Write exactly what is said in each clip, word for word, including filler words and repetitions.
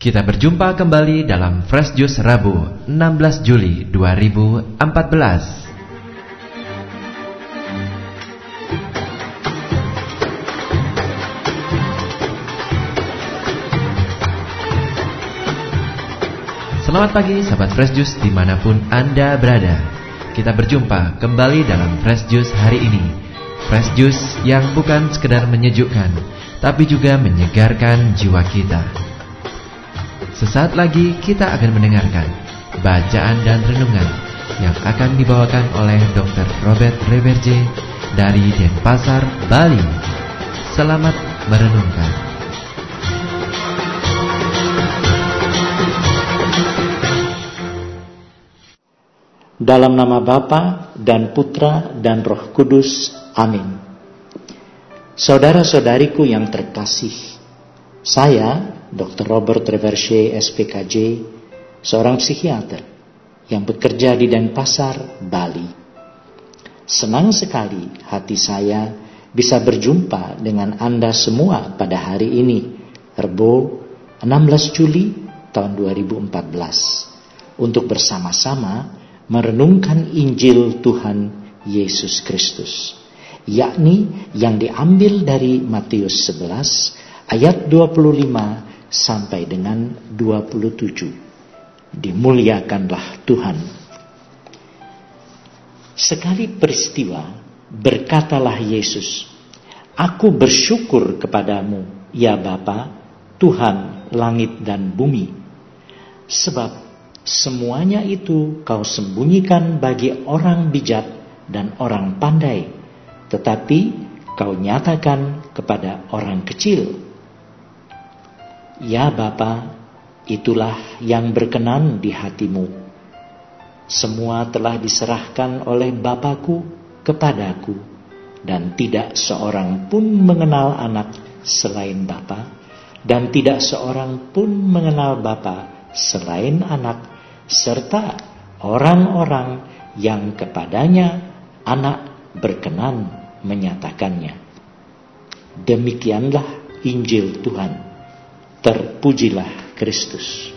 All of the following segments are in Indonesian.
Kita berjumpa kembali dalam Fresh Juice Rabu enam belas Juli dua ribu empat belas. Selamat pagi sahabat Fresh Juice dimanapun Anda berada. Kita berjumpa kembali dalam Fresh Juice hari ini. Fresh Juice yang bukan sekedar menyejukkan, tapi juga menyegarkan jiwa kita. Sesaat lagi kita akan mendengarkan bacaan dan renungan yang akan dibawakan oleh dokter Robert Reberje dari Denpasar, Bali. Selamat merenungkan. Dalam nama Bapa dan Putra dan Roh Kudus. Amin. Saudara-saudariku yang terkasih, saya dokter Robert Reberje S P K J, seorang psikiater yang bekerja di Denpasar, Bali. Senang sekali hati saya bisa berjumpa dengan Anda semua pada hari ini, Rabu enam belas Juli tahun dua ribu empat belas, untuk bersama-sama merenungkan Injil Tuhan Yesus Kristus, yakni yang diambil dari Matius sebelas ayat dua puluh lima sampai dengan dua puluh tujuh. Dimuliakanlah Tuhan. Sekali peristiwa, berkatalah Yesus, "Aku bersyukur kepadamu, ya Bapa, Tuhan langit dan bumi, sebab semuanya itu kau sembunyikan bagi orang bijak dan orang pandai, tetapi kau nyatakan kepada orang kecil. Ya Bapa, itulah yang berkenan di hatimu. Semua telah diserahkan oleh Bapakku kepadaku, dan tidak seorang pun mengenal anak selain Bapa, dan tidak seorang pun mengenal Bapa selain anak, serta orang-orang yang kepadanya anak berkenan menyatakannya." Demikianlah Injil Tuhan. Terpujilah Kristus.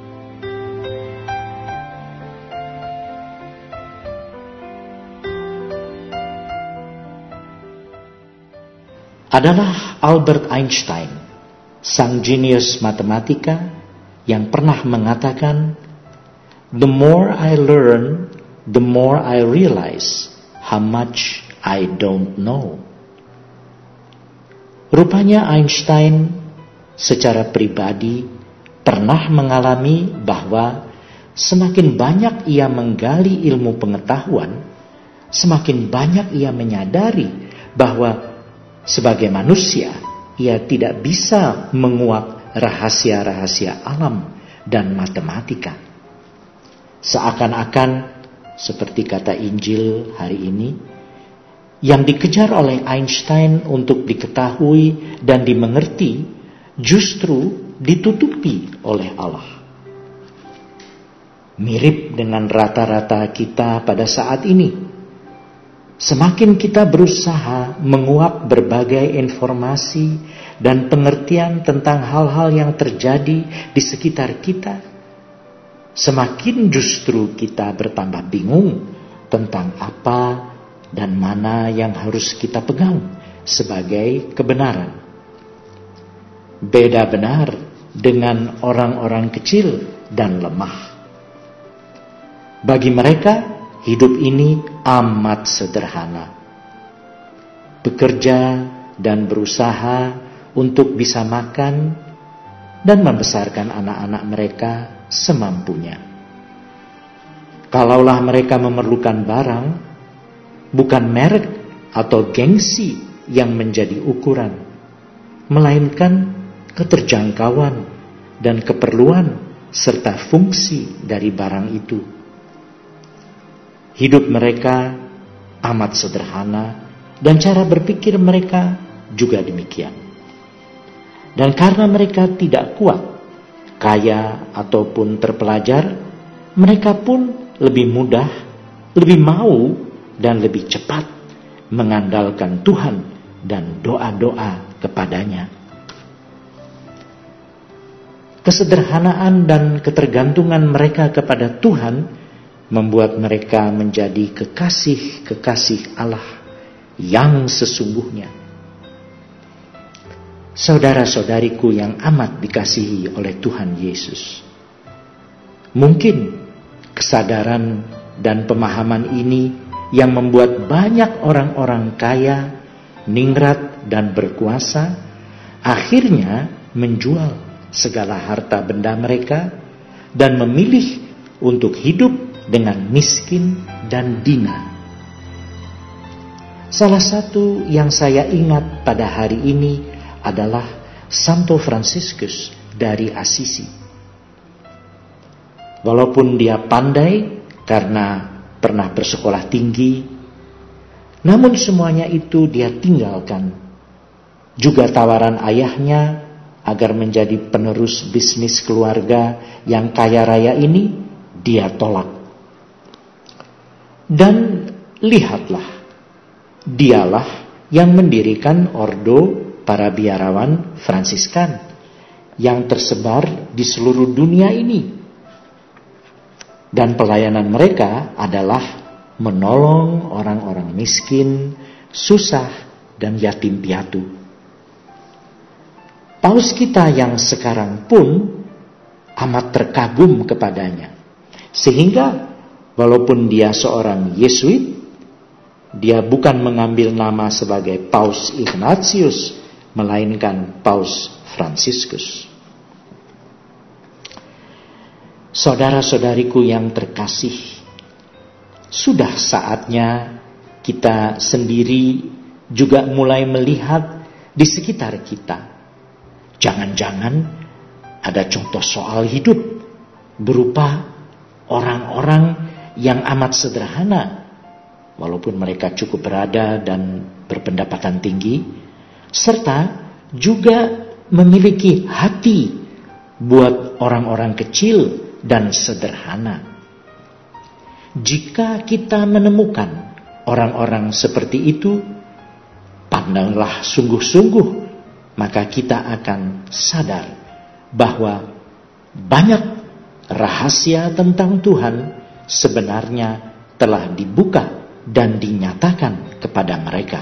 Adalah Albert Einstein, sang jenius matematika, yang pernah mengatakan, "The more I learn, the more I realize how much I don't know." Rupanya Einstein secara pribadi pernah mengalami bahwa semakin banyak ia menggali ilmu pengetahuan, semakin banyak ia menyadari bahwa sebagai manusia ia tidak bisa menguak rahasia-rahasia alam dan matematika. Seakan-akan, seperti kata Injil hari ini, yang dikejar oleh Einstein untuk diketahui dan dimengerti justru ditutupi oleh Allah. Mirip dengan rata-rata kita pada saat ini. Semakin kita berusaha menguap berbagai informasi dan pengertian tentang hal-hal yang terjadi di sekitar kita, semakin justru kita bertambah bingung tentang apa dan mana yang harus kita pegang sebagai kebenaran. Beda benar dengan orang-orang kecil dan lemah. Bagi mereka, hidup ini amat sederhana. Bekerja dan berusaha untuk bisa makan dan membesarkan anak-anak mereka semampunya. Kalaulah mereka memerlukan barang, bukan merek atau gengsi yang menjadi ukuran, melainkan keterjangkauan dan keperluan serta fungsi dari barang itu. Hidup mereka amat sederhana dan cara berpikir mereka juga demikian. Dan karena mereka tidak kuat, kaya ataupun terpelajar, mereka pun lebih mudah, lebih mau dan lebih cepat mengandalkan Tuhan dan doa-doa kepadanya. Kesederhanaan dan ketergantungan mereka kepada Tuhan membuat mereka menjadi kekasih-kekasih Allah yang sesungguhnya. Saudara-saudariku yang amat dikasihi oleh Tuhan Yesus, mungkin kesadaran dan pemahaman ini yang membuat banyak orang-orang kaya, ningrat dan berkuasa akhirnya menjual segala harta benda mereka dan memilih untuk hidup dengan miskin dan dina. Salah satu yang saya ingat pada hari ini adalah Santo Fransiskus dari Assisi. Walaupun dia pandai karena pernah bersekolah tinggi, namun semuanya itu dia tinggalkan. Juga tawaran ayahnya agar menjadi penerus bisnis keluarga yang kaya raya ini, dia tolak. Dan lihatlah, dialah yang mendirikan ordo para biarawan Fransiskan yang tersebar di seluruh dunia ini. Dan pelayanan mereka adalah menolong orang-orang miskin, susah, dan yatim piatu. Paus kita yang sekarang pun amat terkagum kepadanya. Sehingga walaupun dia seorang Yesuit, dia bukan mengambil nama sebagai Paus Ignatius, melainkan Paus Fransiskus. Saudara-saudariku yang terkasih, sudah saatnya kita sendiri juga mulai melihat di sekitar kita. Jangan-jangan ada contoh soal hidup berupa orang-orang yang amat sederhana, walaupun mereka cukup berada dan berpendapatan tinggi, serta juga memiliki hati buat orang-orang kecil dan sederhana. Jika kita menemukan orang-orang seperti itu, pandanglah sungguh-sungguh, maka kita akan sadar bahwa banyak rahasia tentang Tuhan sebenarnya telah dibuka dan dinyatakan kepada mereka.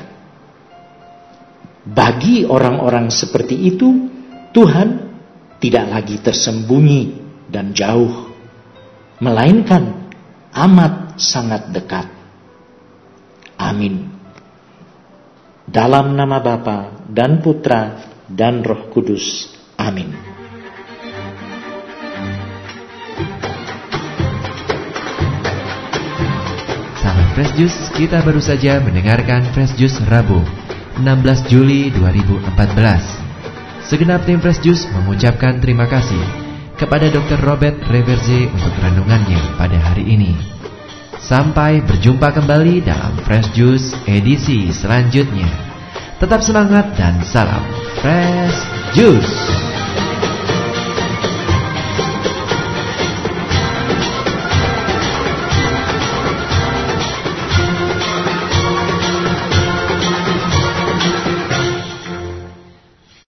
Bagi orang-orang seperti itu, Tuhan tidak lagi tersembunyi dan jauh, melainkan amat sangat dekat. Amin. Dalam nama Bapa dan Putra dan Roh Kudus. Amin. Sahabat Fresh Juice, kita baru saja mendengarkan Fresh Juice Rabu enam belas Juli dua ribu empat belas. Segenap tim Fresh Juice mengucapkan terima kasih kepada dokter Robert Reverje untuk renungannya pada hari ini. Sampai berjumpa kembali dalam Fresh Juice edisi selanjutnya. Tetap semangat dan salam Fresh Juice.